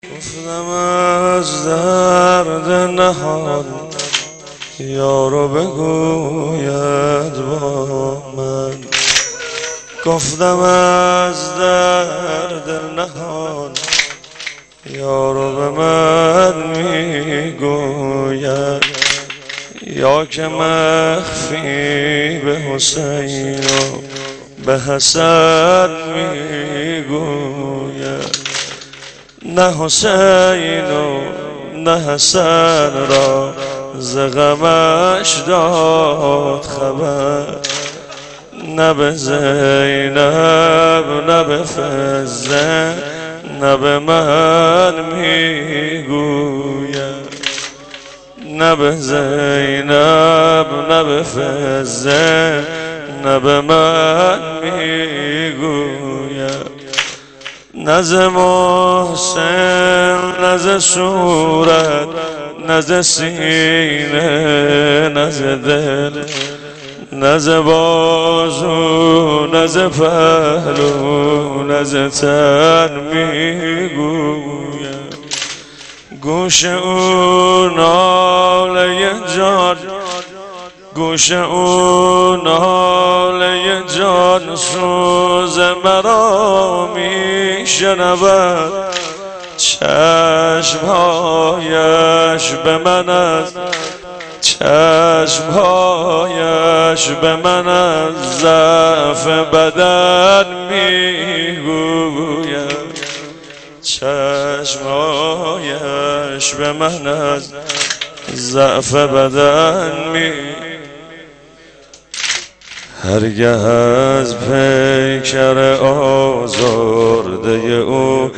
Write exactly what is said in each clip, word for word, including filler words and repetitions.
گفتم از درد نهان یارو بگوید با من، گفتم از درد نهان یارو به من میگوید، یا که مخفی به حسین و به حسن میگوید، نه حسین و نه حسن را ز غمش داد خبر، نه به زینب نه به فزه نه به من میگوید، نه به زینب نه به فزه نه به من میگوید، نه ز محسن نه ز صورت نه ز سینه نه ز دل، نه ز بازو نه ز پهلو نه ز تن میگوید، گوش او ناله جان گوش او ناله جان سوز مرا می شنود، چشمهایش به من از چشمهایش به من از ضعف بدن میگوید، چشمهایش به من از ضعف بدن میگوید. هرگه از پیکر آزرده او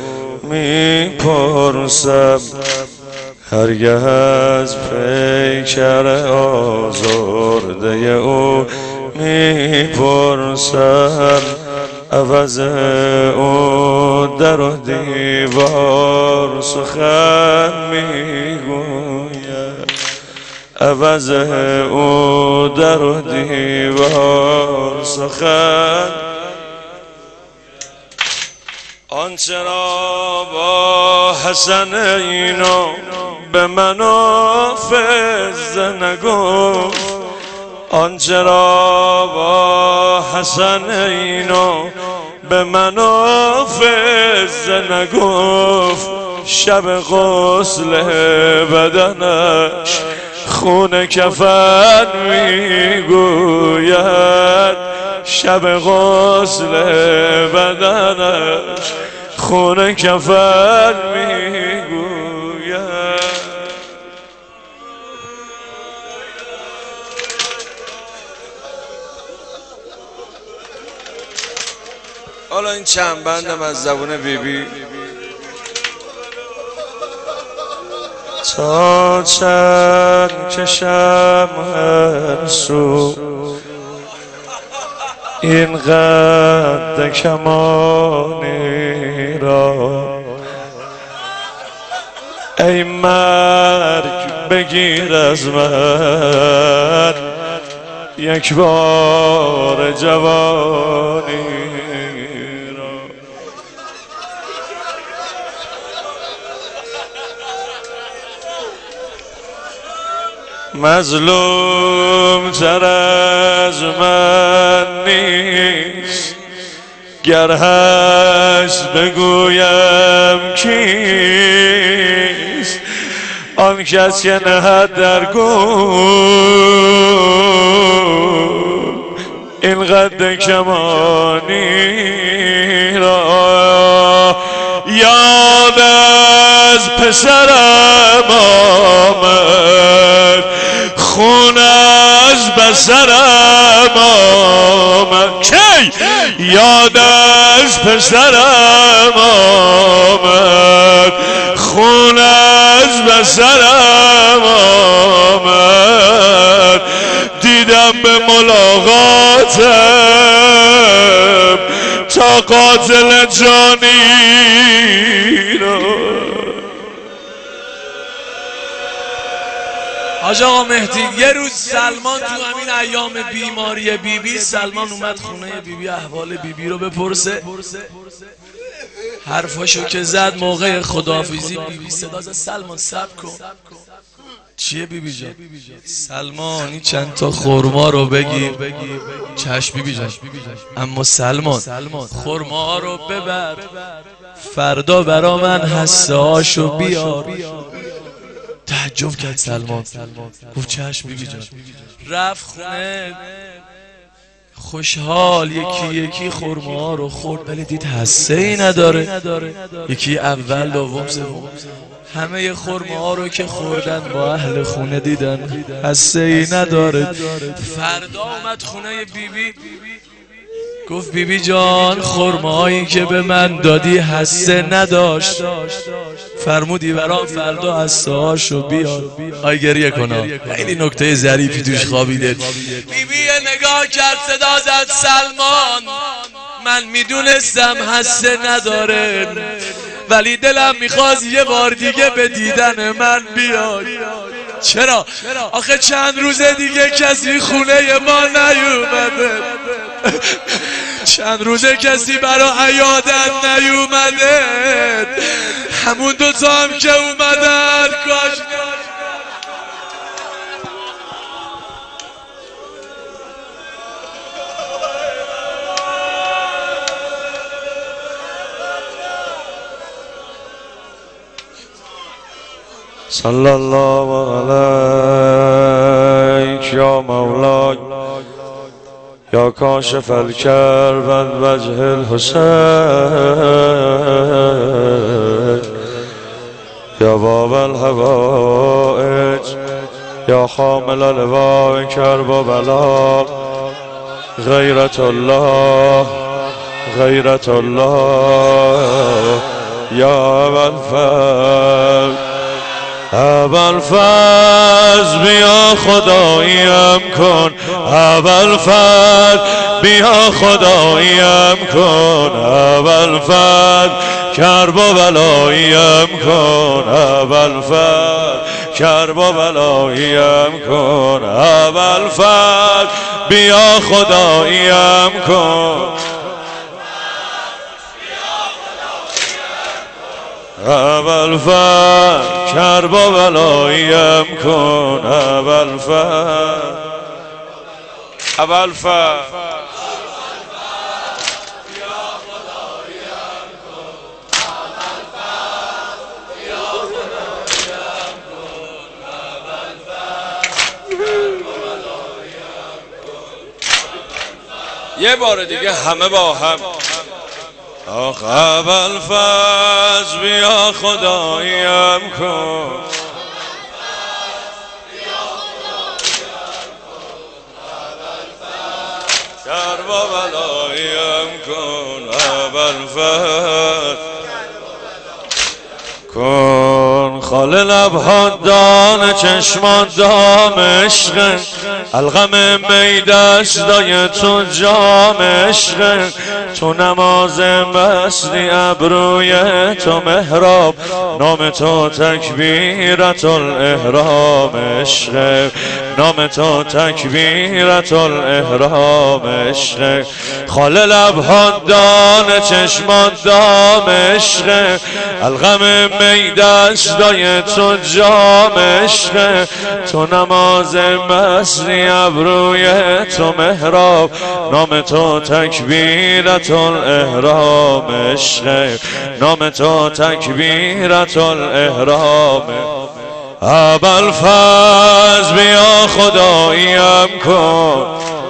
میپرسم، هرگه از پیکر آزرده او میپرسم، عوض او در و دیوار سخن میگوید، عوض او در و دیوار سخن، آنچه را با حسنینو به من و فزه نگفت، آنچه را با حسنینو به من و فزه نگفت، شب غسل بدنش خون کفن میگوید، شب غسل بدنش خون کفن میگوید. حالا این چند بندم از زبون بیبی تا چند کشم هر سو، این قد کمانی را ای مرگ بگیر از من یک بار جوانی را. مظلوم تر از من نیست، گر هست بگویم کیست، آن کس که نهد در گور این قد کمانی را. یاد از پسرم آمد، خون از بسرم آمد، کی یاد از پسرم آمد، خون از بسرم آمد، دیدم به ملاقاتم تا قاتل جانی را. حاج آقا مهدی یه روز سلمان تو همین ایام بیماری بیبی، سلمان اومد خونه بیبی احوال بیبی رو بپرسه. حرفاشو که زد موقع خداحافظی بی بی صدا زد سلمان صبر کن. چیه بی بی جان؟ سلمانی چند تا خورما رو بگیر. چشم بی بی جان. اما سلمان خورما رو ببر، فردا برا من حسه هاشو بیار. تعجب کرد سلمان، گفت چشم بی بی جان. رفت خونه خوشحال یکی یکی خورما رو خورد، ولی دید حسه ای نداره. یکی اول دوم سوم همه خورما ها رو که خوردن با اهل خونه دیدن حسه ای نداره. فردا اومد خونه بی بی، گفت بی بی جان خورمایی که به من دادی حسه نداشت، فرمودی برام فردا حسه هاشو بیار. آی گریه کنا، خیلی نکته ظریفی توش خوابیده. بی بی نگاه کرد صدا زد سلمان من میدونستم حسه نداره، ولی دلم میخواست یه بار دیگه به دیدن من بیای. چرا؟ آخه چند روزه دیگه کسی خونه ما نیومده، چند روزه کسی برا عیادت نیومده، همون دوتا هم که اومدن کاش. صلی الله علیک یا مولاي یا کاشف الکرب الوجه الحسین یا باب الحوائج یا حامل لواء کرب و بلاغ غیرت الله غیرت الله یا ابوالفضل ابوالفضل بیا خداییم کن، ابوالفضل بیا خداییم کن، ابوالفضل کرب و بلاییم کن، ابوالفضل کرب و بلاییم کن، ابوالفضل بیا خداییم کن، ابوالفضل کرب و بلاییم کن، ابوالفضل ابوالفضل یه بار دیگه همه با هم. آخ ابوالفضل بیا خداییم کن، کرب و بلاییم کن، ابوالفضل کن. خال لبها دان چشمان دام عشق، الغم می دستای تو جام عشق، تو نماز مستی ابروی تو محراب، نام تو تکبیرت الاحرام عشق، نام تو تکبیرت الاحرام عشق. خال لبها دان چشمان دام عشق، الغم می دستای تو جام عشق، تو نماز مستی ابروی تو محراب، نام تو تکبیرت الاحرام عشق، نام تو تکبیرت الاحرام. ابوالفضل بیا خداییم کن،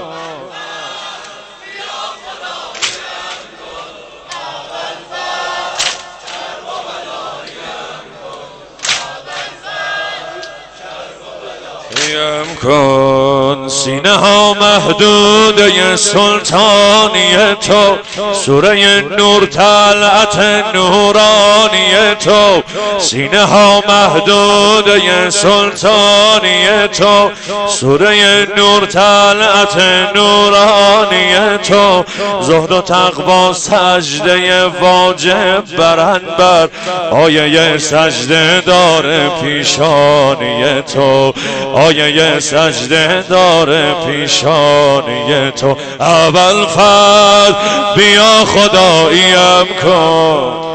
کن. سینه ها محدوده سلطانی تو، سوره نور طلعت نورانی تو، سینه ها محدوده سلطانی تو، سوره نور طلعت نورانی تو، زهد و تقوا سجده واجب برند بر آیه سجده دار پیشانی تو، آیه سجده دار پیشانی تو. ابوالفضل بیا خداییم کن،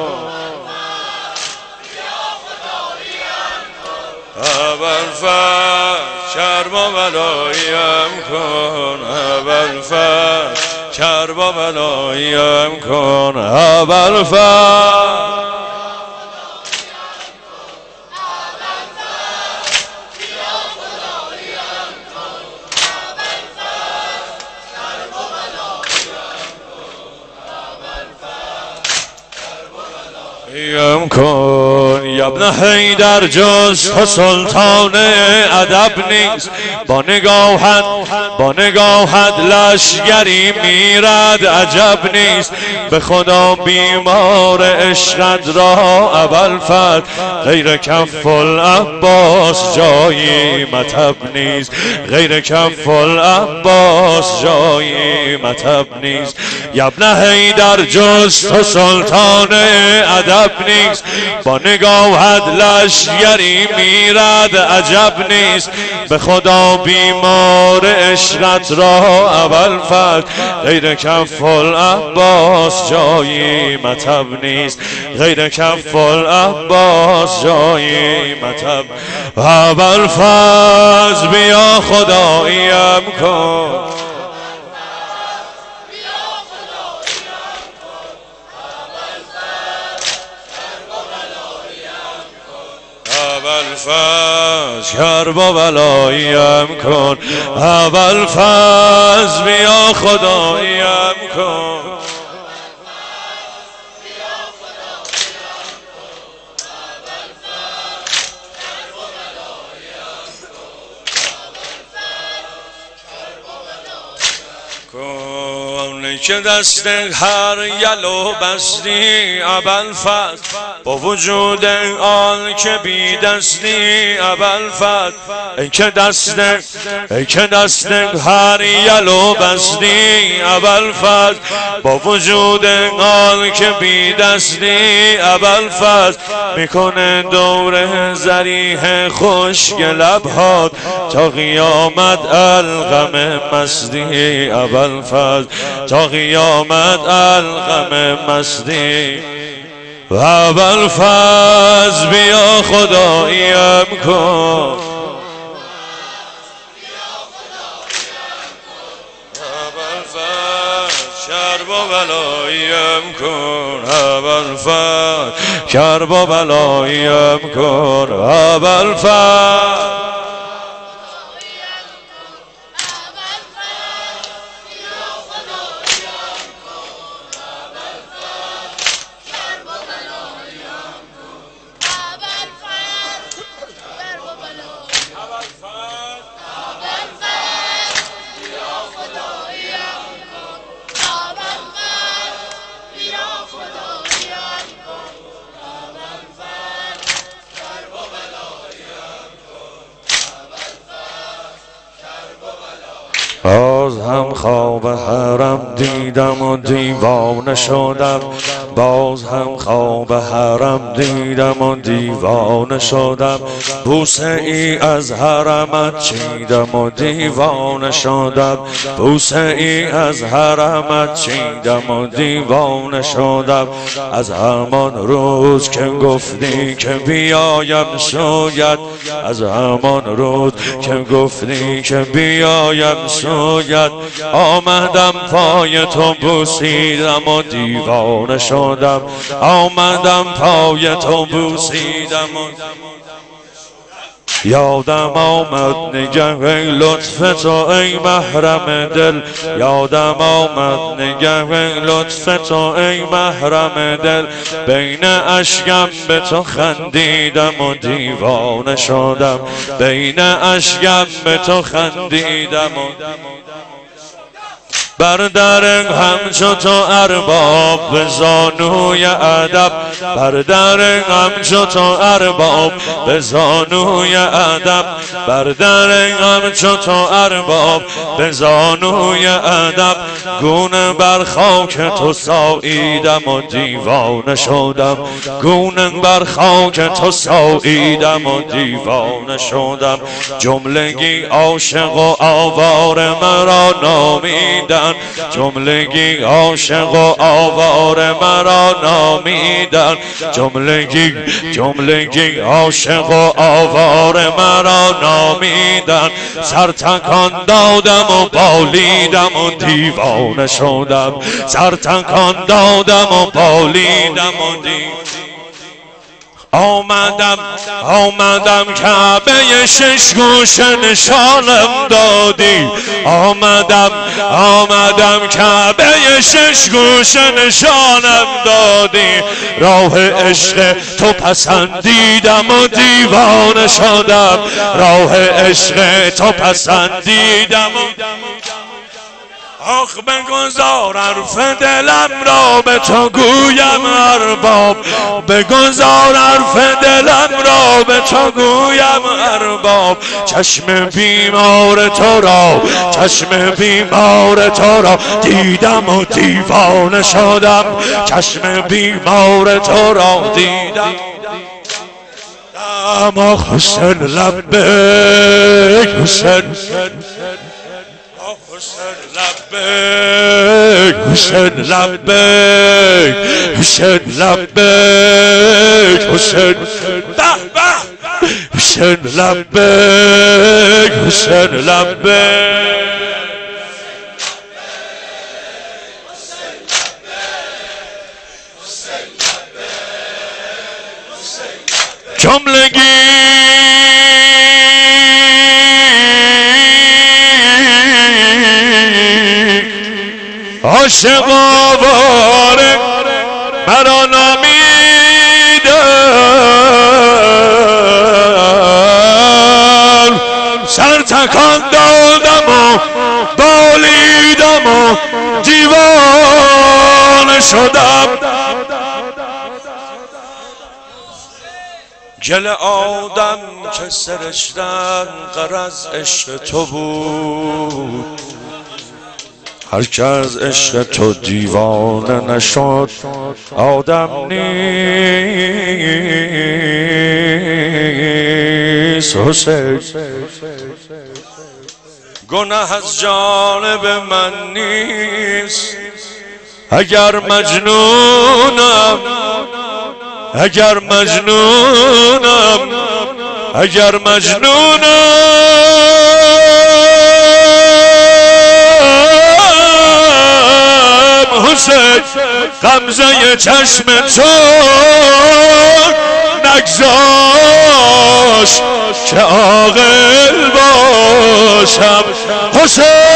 ابوالفضل کرب و بلایم کن ابوالفضل کرب و بلایم کن ابوالفضل یم کن یا ابن حیدر جز تو سلطان ادب نیست با نگاهت با نگاهت لشگری میرد عجب نیست به خدا بیمار عشقت را ابوالفضل غیر کف العباس جایی مطب نیست غیر کف العباس جایی مطب نیست یا ابن حیدر جز تو سلطان ادب نیست با نگاهت لشگری میرد عجب نیست به خدا بیمار عشقت را ابوالفضل غیر کف العباس جایی مطب نیست غیر کف العباس جایی مطب ابوالفضل بیا خداییم کن ابوالفضل کرب و بلایم کن ابوالفضل بیا خداییم کن که دست هر یلو بستی ابوالفضل با وجود آن که بی دستی ابوالفضل ای که دست ای که دست هر یلو بستی ابوالفضل با وجود آن که بی دستی ابوالفضل میکنه دور ذریح خشک لبهات تا قیامت الغم مستی ابوالفضل تا قیامت الغم مستی ابوالفضل بیا خداییم کن ابوالفضل کرب و بلایم کن ابوالفضل کرب و بلایم کن ابوالفضل باز هم خواب حرم دیدم و دیوانه شدم باز هم خواب حرم دیدم و دیوانه شدم بوسه ای از حرمت چیدم و دیوانه شدم بوسه ای از حرمت چیدم و دیوانه شدم از همان روز که گفتی که بیایم سویت از همان روز که گفتی که بیایم سویت آمدم پای تو بوسیدم و دیوانه شدم آمدم پای تو بوسیدم و یادم آمد نگه ای لطف تو ای محرم دل یادم آمد نگه ای لطف تو ای محرم دل بین اشکم به تو خندیدم و دیوانه شدم بین اشکم به تو خندیدم و بر در همچو تو ارباب به زانوی ادب بر در همچو تو ارباب به زانوی ادب بر در همچو تو ارباب به زانوی ادب گونه بر خاک تو ساییدم و دیوانه شدم گونه بر خاک تو ساییدم و دیوانه شدم جملگی عاشق و آوار مرا نامیدم نامیدن، جملگی عاشق و آواره مرا نامیدن، جملگی جملگی عاشق و آواره مرا نامیدن. سر تکان دادم و بالیدم و دیوانه شدم، سر تکان دادم و بالیدم و دیوانه. آمدم آمدم کعبه شش گوشه نشانم دادی، آمدم آمدم کعبه شش گوشه نشانم دادی. راه عشق تو پسندیدم و دیوانه شدم، راه عشق تو پسندیدم و آخ بگذار حرف دلم را به تو گویم ارباب، بگذار حرف دلم را به تو گویم ارباب. چشم بیمار تو را چشم بیمار تو را دیدم و دیوانه شدم، چشم بیمار تو را دیدم. اما حسین لبیک حسین لبیک حسین لبیک حسین لبیک حسین حسین لبیک حسین لبیک. جملگی عاشق آواره مرا نامیدن، سر تکان دادم و بالیدم و دیوانه شدم. گل آدم که سرشتن غرض عشق تو بود، هر که از عشق تو دیوانه نشد آدم نیست. حسین گناه از جانب من نیست، اگر مجنونم اگر مجنونم اگر مجنونم حسین غمزه چشم تو نگذاش که عاقل باشم. حسین